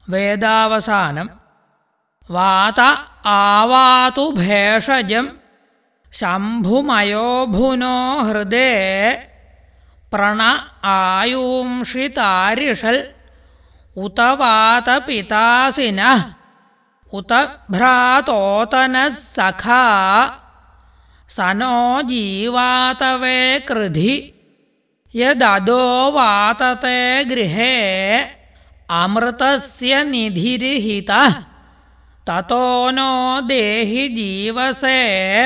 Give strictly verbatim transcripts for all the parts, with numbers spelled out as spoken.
वेदावसानं वात आवातु भेषजं शम्भुमयो भुनो हृदे प्रण आयुंषितारिषल् उत वातपितासिनः उत भ्रातोतनः सखा सनो जीवातवे कृधि यददो वातते गृहे अमृतस्य निधिर्हितः ततो नो देहि जीवसे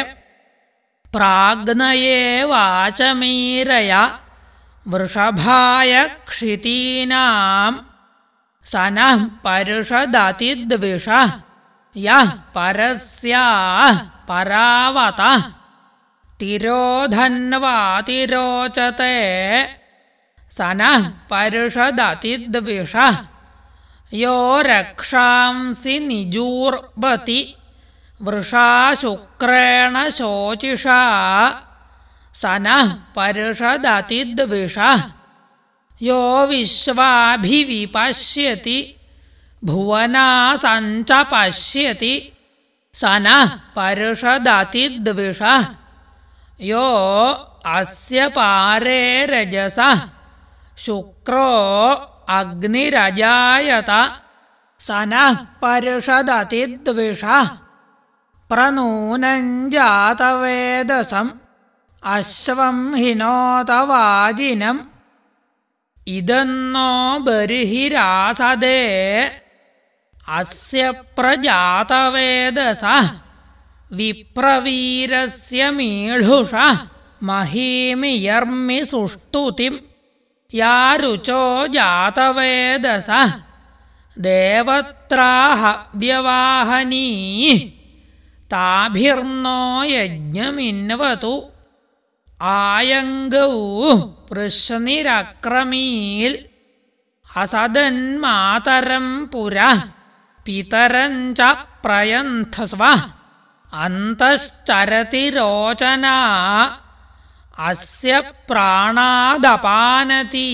प्राग्नये वाचमीरय वृषभाय क्षितीनां सनः पर्षदतिद्विषः यः परस्याः परावतः तिरोधन्वातिरोचते सनः पर्षदतिद्विषः यो रक्षांसि निजूर्बति वृषा शुक्रेण शोचिषा सनः पर्षदतिद्विषः यो विश्वाभिविपश्यति भुवनासञ्च पश्यति सनः पर्षदतिद्विषः यो अस्य पारे रजसः शुक्रो अग्निरजायत सनः पर्षदतिद्विषः प्रनूनं जातवेदसम् अश्वं हिनोत वाजिनम् इदन्नो बर्हिरासदे अस्य प्रजातवेदसः विप्रवीरस्य मीढुषः महीमियर्मि सुष्टुतिं या रुचो जातवेदसः देवत्राः व्यवाहनी ताभिर्नो यज्ञमिन्वतु आयङ्गौ पृश्निरक्रमील् असदन्मातरं पुरः पितरं च प्रयन्थस्वः अन्तश्चरति रोचना अस्य प्राणादपानति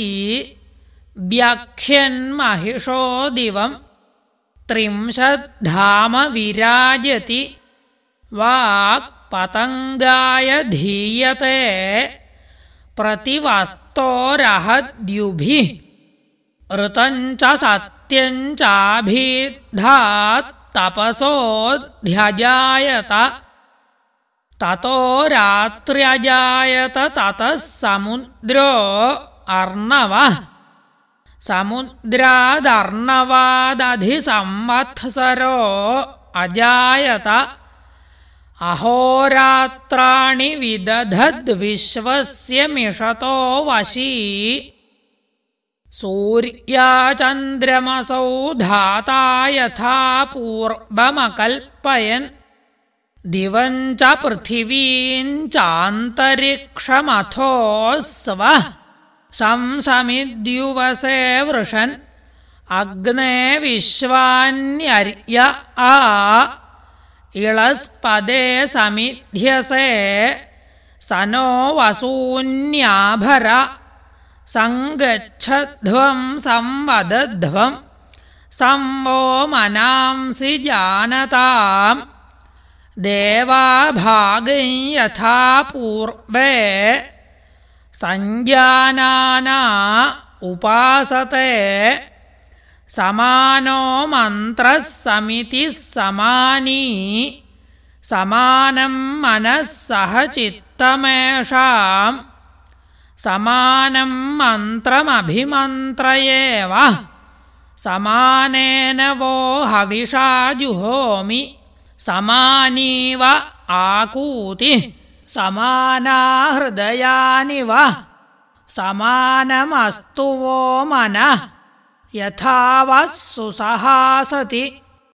व्याख्यन्महिषो दिवं त्रिंशद्धाम विराजति वाक् पतङ्गाय धीयते प्रतिवस्तोरहद्युभिः ऋतं च सत्यं चाभिद्धात् तपसोऽध्यजायत ततो रात्र्यजायत ततः समुद्रो अर्णवः समुद्रादर्णवादधिसंवत्सरो अजायत अहोरात्राणि विदधद्विश्वस्य मिषतो वशी सूर्याचन्द्रमसौ धाता यथा पूर्वमकल्पयन् दिवं च पृथिवीं चान्तरिक्षमथो स्वः संसमिद्युवसे वृषन् अग्ने विश्वान्यर्य आ इळस्पदे समिध्यसे सनो वसून्याभर संगच्छध्वं संवदध्वं संवो मनांसि जानताम् देवा भागं यथा पूर्वे संजानाना उपासते समानो मन्त्रः समितिः समानी समानं मनः सह चित्तमेषाम् समानं मन्त्रमभिमन्त्रयेव समानेन वो हविषा जुहोमि समानीव आकूतिः समाना हृदयानि वा समानमस्तु वो मनः यथा वः सुसहासति।